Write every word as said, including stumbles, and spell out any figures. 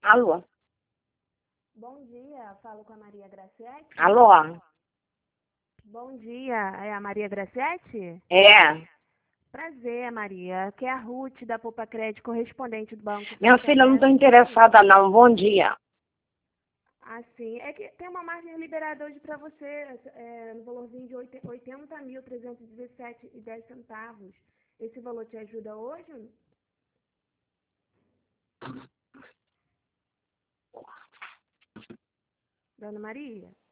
Alô? Bom dia, falo com a Maria Graciete. Alô? Bom dia, é a Maria Graciete? É. Prazer, Maria. Aqui é a Ruth da Poupa Crédito, correspondente do Banco Minha filha, eu não estou Santander. interessada não. Bom dia. Ah, sim. É que tem uma margem liberada hoje para você, é, no valorzinho de oitenta mil trezentos e dezessete e dez centavos. Esse valor te ajuda hoje? Dona Maria?